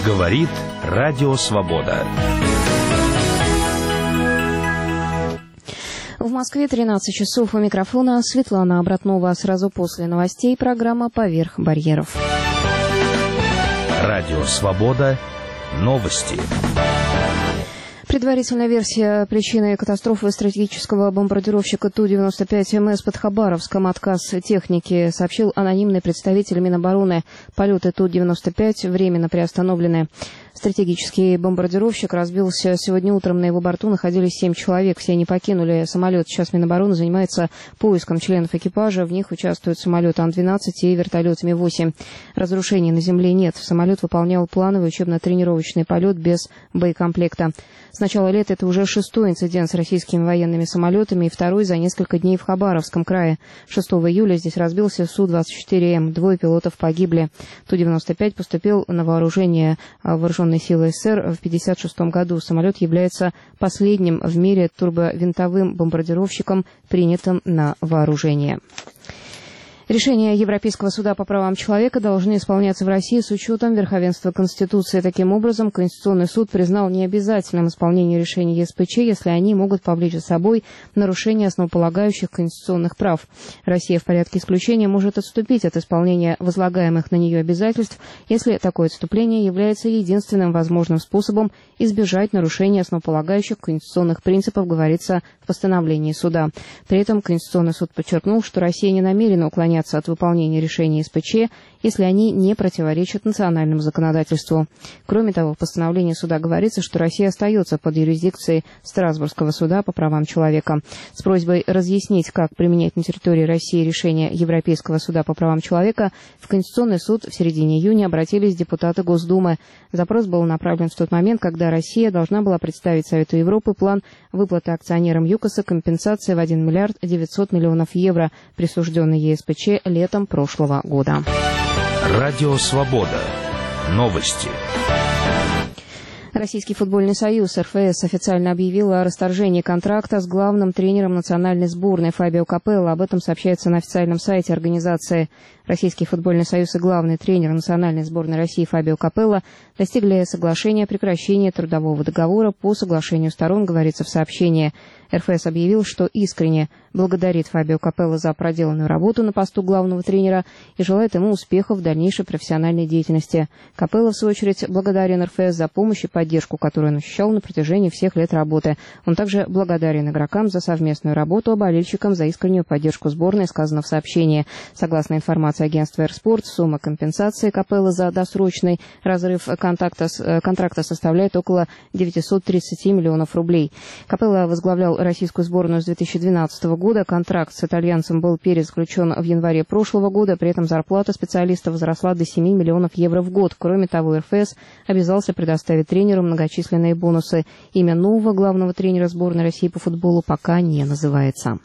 Говорит Радио Свобода. В Москве 13 часов. У микрофона Светлана Обратнова. Сразу после новостей программа «Поверх барьеров». Радио Свобода. Новости. Предварительная версия причины катастрофы стратегического бомбардировщика Ту-95МС под Хабаровском — отказ техники, сообщил анонимный представитель Минобороны. Полеты Ту-95 временно приостановлены. Стратегический бомбардировщик разбился сегодня утром. На его борту находились 7 человек. Все они покинули самолет. Сейчас Минобороны занимается поиском членов экипажа. В них участвуют самолет Ан-12 и вертолет Ми-8. Разрушений на земле нет. Самолет выполнял плановый учебно-тренировочный полет без боекомплекта. С начала лета это уже 6-й инцидент с российскими военными самолетами и 2-й за несколько дней в Хабаровском крае. 6 июля здесь разбился Су-24М. 2 пилотов погибли. Ту-95 поступил на вооружение вооруженной силы СССР в 1956 году. Самолет является последним в мире турбовинтовым бомбардировщиком, принятым на вооружение. Решения Европейского суда по правам человека должны исполняться в России с учетом верховенства Конституции. Таким образом, Конституционный суд признал необязательным исполнение решений ЕСПЧ, если они могут повлечь за собой нарушение основополагающих конституционных прав. Россия в порядке исключения может отступить от исполнения возлагаемых на нее обязательств, если такое отступление является единственным возможным способом избежать нарушения основополагающих конституционных принципов, говорится в постановлении суда. При этом Конституционный суд подчеркнул, что Россия не намерена уклоняться от выполнения решений ЕСПЧ, если они не противоречат национальному законодательству. Кроме того, в постановлении суда говорится, что Россия остается под юрисдикцией Страсбургского суда по правам человека. С просьбой разъяснить, как применять на территории России решение Европейского суда по правам человека, в Конституционный суд в середине июня обратились депутаты Госдумы. Запрос был направлен в тот момент, когда Россия должна была представить Совету Европы план выплаты акционерам ЮКОСа компенсации в 1 миллиард 900 миллионов евро, присужденный ЕСПЧ летом прошлого года. Радио Свобода. Новости. Российский футбольный союз РФС официально объявил о расторжении контракта с главным тренером национальной сборной Фабио Капелло. Об этом сообщается на официальном сайте организации. Российский футбольный союз и главный тренер национальной сборной России Фабио Капелло достигли соглашения о прекращении трудового договора по соглашению сторон, говорится в сообщении. РФС объявил, что искренне благодарит Фабио Капелло за проделанную работу на посту главного тренера и желает ему успехов в дальнейшей профессиональной деятельности. Капелло, в свою очередь, благодарен РФС за помощь и поддержку, которую он ощущал на протяжении всех лет работы. Он также благодарен игрокам за совместную работу, а болельщикам за искреннюю поддержку сборной, сказано в сообщении. Согласно информации агентства «Эрспорт», сумма компенсации Капелло за досрочный разрыв контракта составляет около 930 миллионов рублей. Капелло возглавлял российскую сборную с 2012 года. Контракт с итальянцем был перезаключен в январе прошлого года. При этом зарплата специалиста возросла до 7 миллионов евро в год. Кроме того, РФС обязался предоставить тренеру многочисленные бонусы. Имя нового главного тренера сборной России по футболу пока не называется.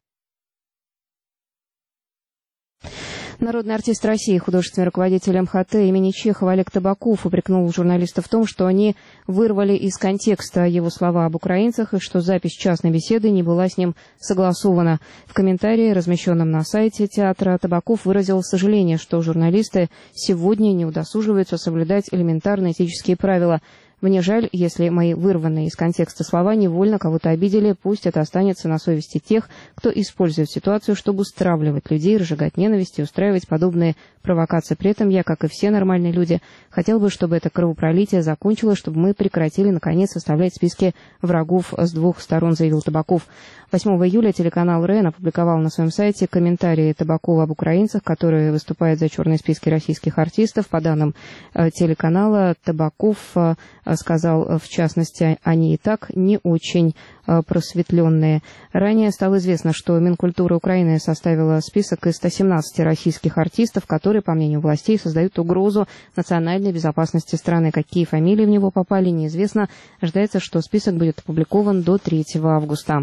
Народный артист России, художественный руководитель МХТ имени Чехова Олег Табаков упрекнул журналистов в том, что они вырвали из контекста его слова об украинцах и что запись частной беседы не была с ним согласована. В комментарии, размещенном на сайте театра, Табаков выразил сожаление, что журналисты сегодня не удосуживаются соблюдать элементарные этические правила. Мне жаль, если мои вырванные из контекста слова невольно кого-то обидели, пусть это останется на совести тех, кто использует ситуацию, чтобы стравливать людей, разжигать ненависть и устраивать подобные провокации. При этом я, как и все нормальные люди, хотел бы, чтобы это кровопролитие закончилось, чтобы мы прекратили, наконец, составлять списки врагов с двух сторон, заявил Табаков. 8 июля телеканал РЕН опубликовал на своем сайте комментарии Табакова об украинцах, которые выступают за черные списки российских артистов. По данным телеканала, Табаков сказал, в частности, они и так не очень просветленные. Ранее стало известно, что Минкультура Украины составила список из 117 российских артистов, которые, по мнению властей, создают угрозу национальной безопасности страны. Какие фамилии в него попали, неизвестно. Ожидается, что список будет опубликован до 3 августа.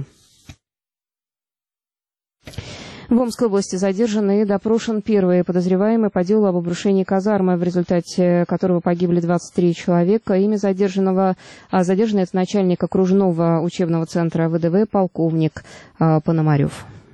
В Омской области задержан и допрошен первый подозреваемый по делу об обрушении казармы, в результате которого погибли 23 человека. Имя задержанный это начальник окружного учебного центра ВДВ полковник Пономарев.